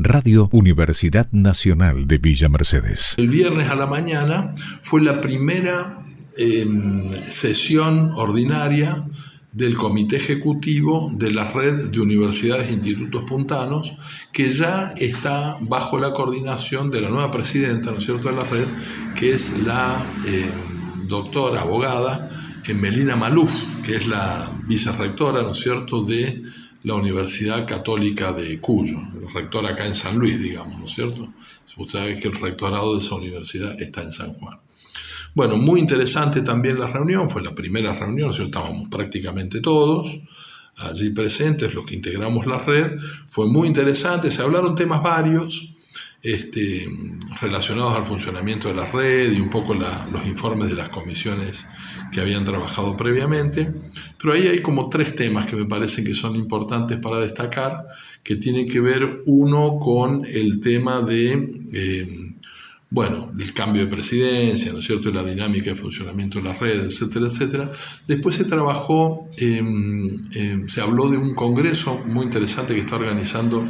Radio Universidad Nacional de Villa Mercedes. El viernes a la mañana fue la primera sesión ordinaria del Comité Ejecutivo de la Red de Universidades e Institutos Puntanos, que ya está bajo la coordinación de la nueva presidenta, ¿no es cierto?, de la red, que es la doctora, abogada, Melina Maluf, que es la vicerrectora, ¿no es cierto?, de la Universidad Católica de Cuyo, el rector acá en San Luis, digamos, ¿no es cierto? Usted sabe que el rectorado de esa universidad está en San Juan. Bueno, muy interesante también la reunión, fue la primera reunión, estábamos prácticamente todos allí presentes, los que integramos la red, fue muy interesante, se hablaron temas varios relacionados al funcionamiento de la red y un poco los informes de las comisiones que habían trabajado previamente, pero ahí hay como 3 temas que me parecen que son importantes para destacar, que tienen que ver uno con el tema de el cambio de presidencia, ¿no es cierto?, y la dinámica de funcionamiento de las redes, etcétera, etcétera. Después se trabajó, se habló de un congreso muy interesante que está organizando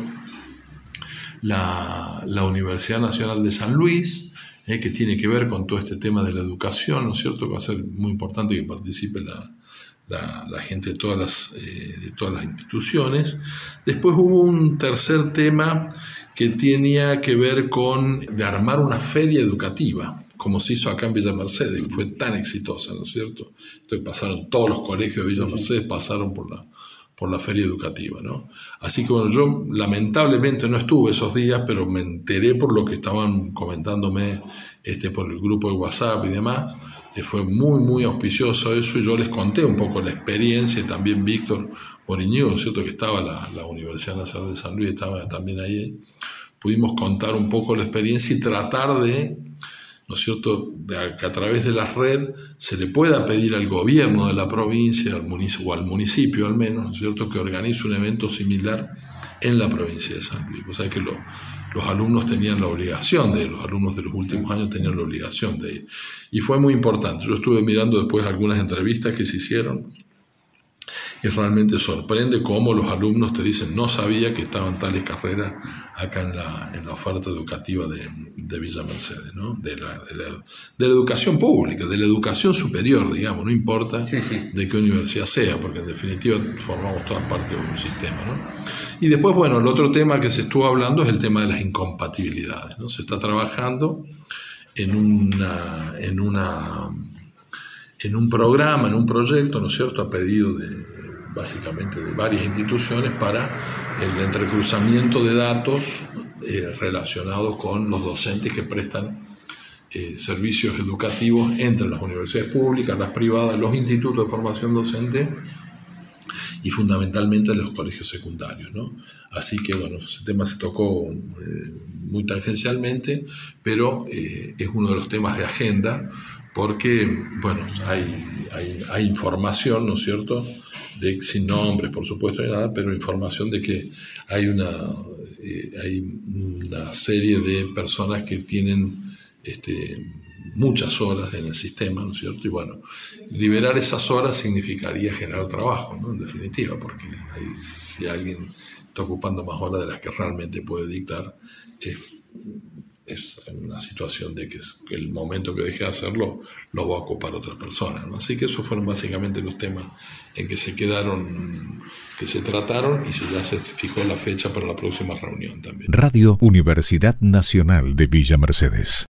la Universidad Nacional de San Luis, que tiene que ver con todo este tema de la educación, ¿no es cierto?, que va a ser muy importante que participe la gente de todas las instituciones. Después hubo un tercer tema que tenía que ver con de armar una feria educativa, como se hizo acá en Villa Mercedes, que fue tan exitosa, ¿no es cierto? Entonces pasaron todos los colegios de Villa Mercedes, pasaron por la feria educativa, ¿no? Así que bueno, yo lamentablemente no estuve esos días, pero me enteré por lo que estaban comentándome por el grupo de WhatsApp y demás. Fue muy, muy auspicioso eso, y yo les conté un poco la experiencia, y también Víctor Moriño, ¿cierto?, que estaba la Universidad Nacional de San Luis, estaba también ahí. Pudimos contar un poco la experiencia y tratar de, ¿no es cierto?, de que a través de la red se le pueda pedir al gobierno de la provincia, o al municipio al menos, ¿no es cierto?, que organice un evento similar en la provincia de San Luis. O sea que los alumnos tenían la obligación los alumnos de los últimos años tenían la obligación de ir. Y fue muy importante. Yo estuve mirando después algunas entrevistas que se hicieron, y realmente sorprende cómo los alumnos te dicen, no sabía que estaban tales carreras acá en la oferta educativa de Villa Mercedes, ¿no? De la educación pública, de la educación superior, digamos, no importa de qué universidad sea, porque en definitiva formamos todas parte de un sistema, ¿no? Y después, bueno, el otro tema que se estuvo hablando es el tema de las incompatibilidades, ¿no? Se está trabajando en un programa, en un proyecto, ¿no es cierto?, a pedido básicamente de varias instituciones para el entrecruzamiento de datos relacionados con los docentes que prestan servicios educativos entre las universidades públicas, las privadas, los institutos de formación docente y fundamentalmente los colegios secundarios, ¿no? Así que bueno, ese tema se tocó muy tangencialmente, pero es uno de los temas de agenda, porque bueno, hay información, ¿no es cierto?, sin nombres, por supuesto, ni nada, pero información de que hay una serie de personas que tienen muchas horas en el sistema, ¿no es cierto? Y bueno, liberar esas horas significaría generar trabajo, ¿no?, en definitiva, porque si alguien está ocupando más horas de las que realmente puede dictar, es una situación de que el momento que deje de hacerlo lo va a ocupar otra persona, ¿no? Así que esos fueron básicamente los temas en que se trataron, y ya se fijó la fecha para la próxima reunión también. Radio Universidad Nacional de Villa Mercedes.